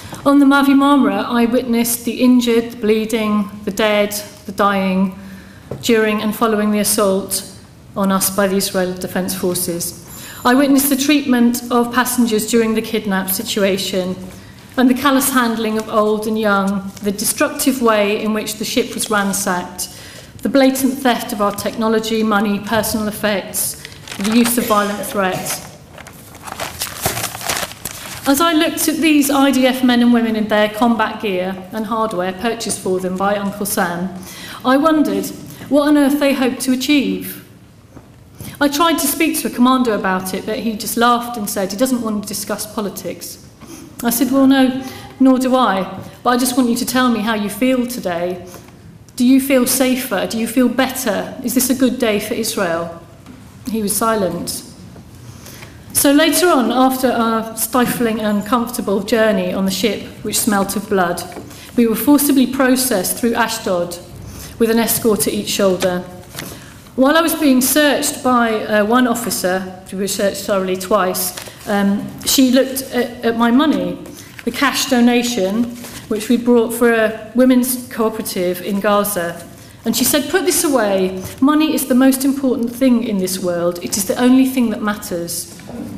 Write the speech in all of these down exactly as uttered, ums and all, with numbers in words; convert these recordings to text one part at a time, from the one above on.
On the Mavi Marmara, I witnessed the injured, the bleeding, the dead, the dying, during and following the assault on us by the Israeli Defence Forces. I witnessed the treatment of passengers during the kidnap situation and the callous handling of old and young, the destructive way in which the ship was ransacked, the blatant theft of our technology, money, personal effects, the use of violent threats. As I looked at these I D F men and women in their combat gear and hardware purchased for them by Uncle Sam, I wondered what on earth they hoped to achieve. I tried to speak to a commander about it, but he just laughed and said he doesn't want to discuss politics. I said, well, no, nor do I, but I just want you to tell me how you feel today. Do you feel safer? Do you feel better? Is this a good day for Israel? He was silent. So later on, after our stifling and uncomfortable journey on the ship, which smelt of blood, we were forcibly processed through Ashdod with an escort at each shoulder. While I was being searched by uh, one officer, we were searched thoroughly twice, um, she looked at, at my money, the cash donation, which we brought for a women's cooperative in Gaza. And she said, put this away. Money is the most important thing in this world. It is the only thing that matters.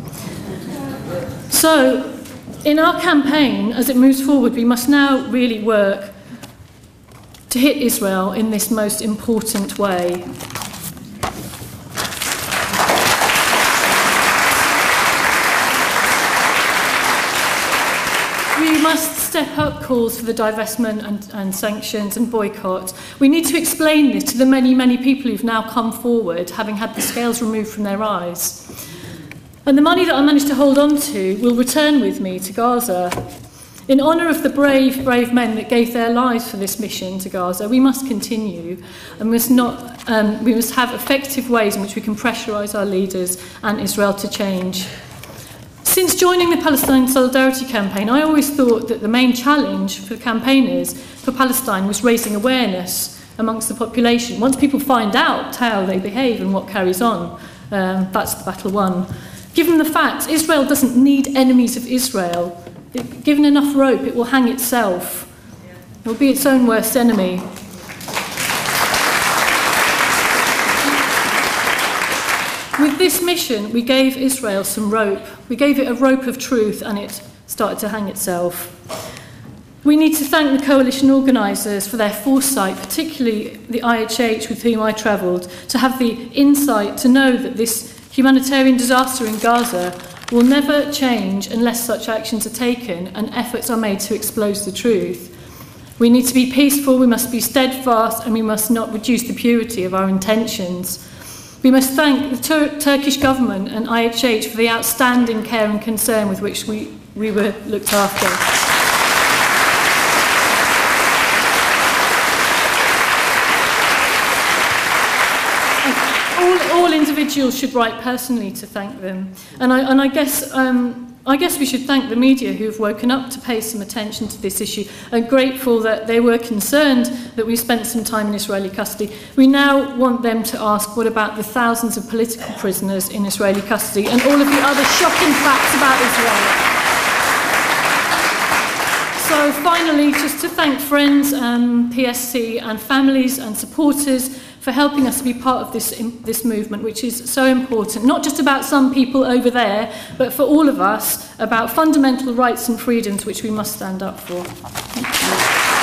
So, in our campaign, as it moves forward, we must now really work to hit Israel in this most important way. We must step up calls for the divestment and, and sanctions and boycott. We need to explain this to the many, many people who've now come forward, having had the scales removed from their eyes. And the money that I managed to hold on to will return with me to Gaza. In honour of the brave, brave men that gave their lives for this mission to Gaza, we must continue and must not, um, we must have effective ways in which we can pressurise our leaders and Israel to change. Since joining the Palestine Solidarity Campaign, I always thought that the main challenge for campaigners for Palestine was raising awareness amongst the population. Once people find out how they behave and what carries on, um, that's the battle won. Given the fact Israel doesn't need enemies of Israel, it, given enough rope, it will hang itself. It will be its own worst enemy. With this mission, we gave Israel some rope. We gave it a rope of truth, and it started to hang itself. We need to thank the coalition organisers for their foresight, particularly the I H H with whom I travelled, to have the insight to know that this humanitarian disaster in Gaza will never change unless such actions are taken and efforts are made to expose the truth. We need to be peaceful, we must be steadfast, and we must not reduce the purity of our intentions. We must thank the Tur- Turkish government and I H H for the outstanding care and concern with which we, we were looked after. All, all individuals should write personally to thank them. And I, and I guess um, I guess we should thank the media who have woken up to pay some attention to this issue and grateful that they were concerned that we spent some time in Israeli custody. We now want them to ask what about the thousands of political prisoners in Israeli custody and all of the other shocking facts about Israel. So finally, just to thank friends, um, P S C and families and supporters for helping us to be part of this, this movement, which is so important, not just about some people over there, but for all of us, about fundamental rights and freedoms which we must stand up for. Thank you.